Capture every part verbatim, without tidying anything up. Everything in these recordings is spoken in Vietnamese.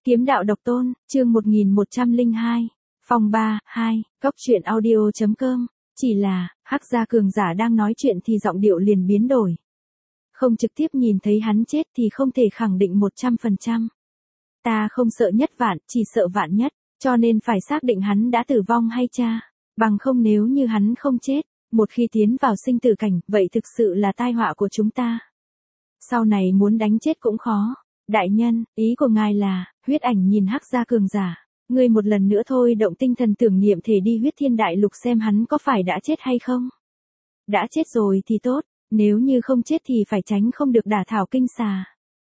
Kiếm đạo độc tôn, chương một nghìn một trăm lẻ hai, phòng ba, hai, cốc truyện audio chấm com, chỉ là, Hắc Gia cường giả đang nói chuyện thì giọng điệu liền biến đổi. Không trực tiếp nhìn thấy hắn chết thì không thể khẳng định một trăm phần trăm. Ta không sợ nhất vạn, chỉ sợ vạn nhất, cho nên phải xác định hắn đã tử vong hay cha, bằng không nếu như hắn không chết, một khi tiến vào sinh tử cảnh, vậy thực sự là tai họa của chúng ta. Sau này muốn đánh chết cũng khó. Đại nhân, ý của ngài là, Huyết Ảnh nhìn Hắc Gia cường giả, ngươi một lần nữa thôi động tinh thần tưởng niệm thể đi Huyết Thiên Đại Lục xem hắn có phải đã chết hay không. Đã chết rồi thì tốt, nếu như không chết thì phải tránh không được đả thảo kinh xà.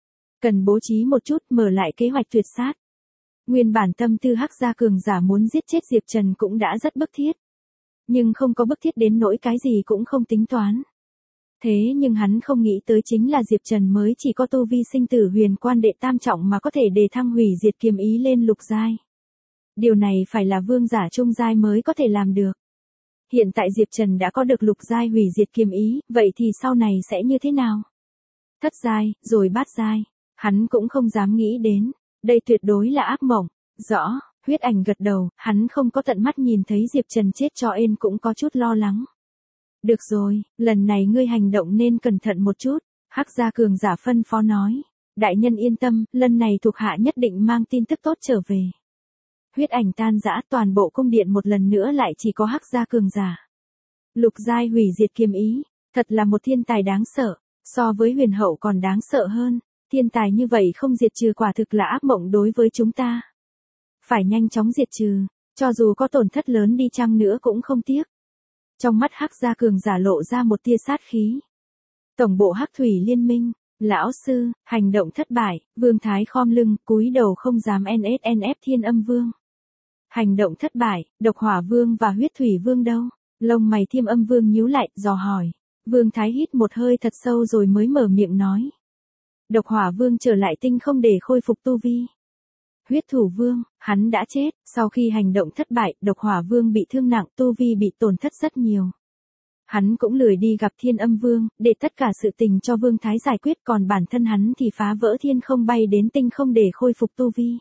Cần bố trí một chút mở lại kế hoạch tuyệt sát. Nguyên bản tâm tư Hắc Gia cường giả muốn giết chết Diệp Trần cũng đã rất bức thiết. Nhưng không có bức thiết đến nỗi cái gì cũng không tính toán. Thế nhưng hắn không nghĩ tới chính là Diệp Trần mới chỉ có tu vi sinh tử huyền quan đệ tam trọng mà có thể đề thăng hủy diệt kiếm ý lên lục giai. Điều này phải là vương giả trung giai mới có thể làm được. Hiện tại Diệp Trần đã có được lục giai hủy diệt kiếm ý, vậy thì sau này sẽ như thế nào? Thất giai, rồi bát giai, hắn cũng không dám nghĩ đến, đây tuyệt đối là ác mộng. Rõ, Huyết Ảnh gật đầu, hắn không có tận mắt nhìn thấy Diệp Trần chết cho nên cũng có chút lo lắng. Được rồi, lần này ngươi hành động nên cẩn thận một chút, Hắc Gia cường giả phân phó nói. Đại nhân yên tâm, lần này thuộc hạ nhất định mang tin tức tốt trở về. Huyết Ảnh tan rã, toàn bộ cung điện một lần nữa lại chỉ có Hắc Gia cường giả. Lục giai hủy diệt kiếm ý, thật là một thiên tài đáng sợ, so với huyền hậu còn đáng sợ hơn, thiên tài như vậy không diệt trừ quả thực là ác mộng đối với chúng ta. Phải nhanh chóng diệt trừ, cho dù có tổn thất lớn đi chăng nữa cũng không tiếc. Trong mắt Hắc Gia cường giả lộ ra một tia sát khí. Tổng bộ Hắc Thủy Liên Minh, lão sư, hành động thất bại, Vương Thái khom lưng, cúi đầu không dám en ét en ép Thiên Âm Vương. Hành động thất bại, Độc Hỏa Vương và Huyết Thủy Vương đâu? Lông mày Thiên Âm Vương nhíu lại, dò hỏi. Vương Thái hít một hơi thật sâu rồi mới mở miệng nói. Độc Hỏa Vương trở lại tinh không để khôi phục tu vi. Huyết Thủ Vương, hắn đã chết, sau khi hành động thất bại, Độc Hỏa Vương bị thương nặng, tu vi bị tổn thất rất nhiều. Hắn cũng lười đi gặp Thiên Âm Vương, để tất cả sự tình cho Vương Thái giải quyết, còn bản thân hắn thì phá vỡ thiên không bay đến tinh không để khôi phục tu vi.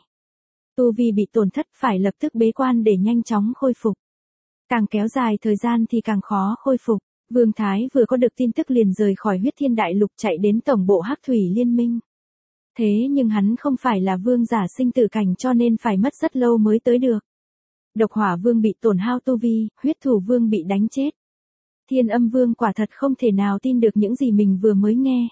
Tu vi bị tổn thất phải lập tức bế quan để nhanh chóng khôi phục. Càng kéo dài thời gian thì càng khó khôi phục. Vương Thái vừa có được tin tức liền rời khỏi Huyết Thiên Đại Lục chạy đến tổng bộ Hắc Thủy Liên Minh. Thế nhưng hắn không phải là vương giả sinh tử cảnh cho nên phải mất rất lâu mới tới được. Độc Hỏa Vương bị tổn hao tu vi, Huyết Thủ Vương bị đánh chết. Thiên Âm Vương quả thật không thể nào tin được những gì mình vừa mới nghe.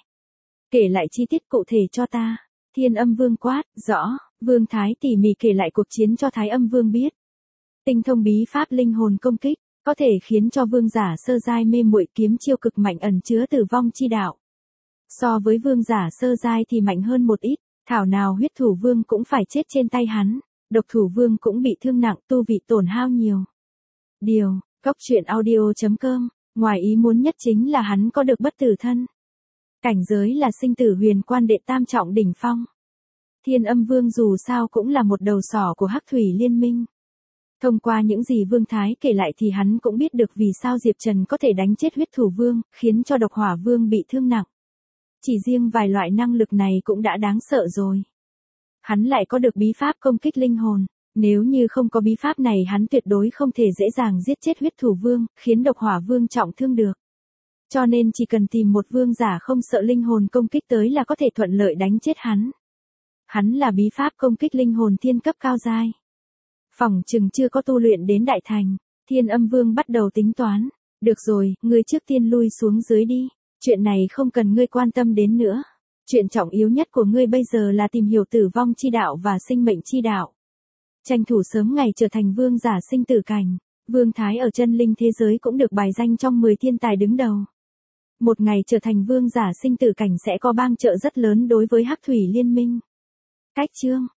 Kể lại chi tiết cụ thể cho ta. Thiên Âm Vương quát, rõ, Vương Thái tỉ mỉ kể lại cuộc chiến cho Thái Âm Vương biết. Tinh thông bí pháp linh hồn công kích, có thể khiến cho vương giả sơ giai mê muội, kiếm chiêu cực mạnh ẩn chứa tử vong chi đạo. So với vương giả sơ giai thì mạnh hơn một ít, thảo nào Huyết Thủ Vương cũng phải chết trên tay hắn, Độc Thủ Vương cũng bị thương nặng, tu vị tổn hao nhiều. Điều, cốc truyện audio chấm com, ngoài ý muốn nhất chính là hắn có được bất tử thân. Cảnh giới là sinh tử huyền quan đệ tam trọng đỉnh phong. Thiên Âm Vương dù sao cũng là một đầu sỏ của Hắc Thủy Liên Minh. Thông qua những gì Vương Thái kể lại thì hắn cũng biết được vì sao Diệp Trần có thể đánh chết Huyết Thủ Vương, khiến cho Độc Hỏa Vương bị thương nặng. Chỉ riêng vài loại năng lực này cũng đã đáng sợ rồi. Hắn lại có được bí pháp công kích linh hồn, nếu như không có bí pháp này hắn tuyệt đối không thể dễ dàng giết chết Huyết Thủ Vương, khiến Độc Hỏa Vương trọng thương được. Cho nên chỉ cần tìm một vương giả không sợ linh hồn công kích tới là có thể thuận lợi đánh chết hắn. Hắn là bí pháp công kích linh hồn thiên cấp cao giai. Phỏng chừng chưa có tu luyện đến đại thành, Thiên Âm Vương bắt đầu tính toán. Được rồi, ngươi trước tiên lui xuống dưới đi. Chuyện này không cần ngươi quan tâm đến nữa. Chuyện trọng yếu nhất của ngươi bây giờ là tìm hiểu tử vong chi đạo và sinh mệnh chi đạo. Tranh thủ sớm ngày trở thành vương giả sinh tử cảnh. Vương Thái ở chân linh thế giới cũng được bài danh trong mười thiên tài đứng đầu. Một ngày trở thành vương giả sinh tử cảnh sẽ có bang trợ rất lớn đối với Hắc Thủy Liên Minh. Cách chương